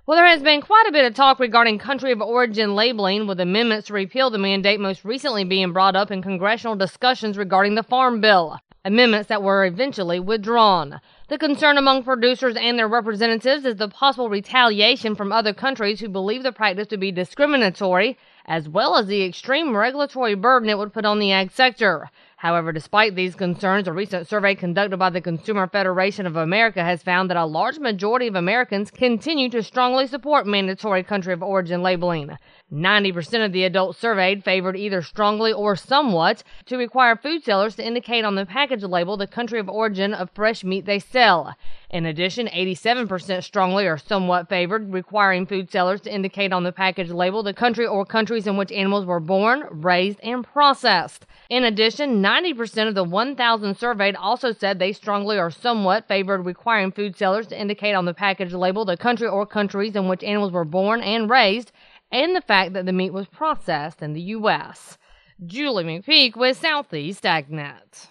Well, there has been quite a bit of talk regarding country of origin labeling, with amendments to repeal the mandate most recently being brought up in congressional discussions regarding the Farm Bill. Amendments that were eventually withdrawn. The concern among producers and their representatives is the possible retaliation from other countries who believe the practice to be discriminatory, as well as the extreme regulatory burden it would put on the ag sector. However, despite these concerns, a recent survey conducted by the Consumer Federation of America has found that a large majority of Americans continue to strongly support mandatory country of origin labeling. 90% of the adults surveyed favored either strongly or somewhat to require food sellers to indicate on the package label the country of origin of fresh meat they sell. In addition, 87% strongly or somewhat favored requiring food sellers to indicate on the package label the country or countries in which animals were born, raised, and processed. In addition, 90% of the 1,000 surveyed also said they strongly or somewhat favored requiring food sellers to indicate on the package label the country or countries in which animals were born and raised, and the fact that the meat was processed in the U.S. Julie McPeak with Southeast AgNet.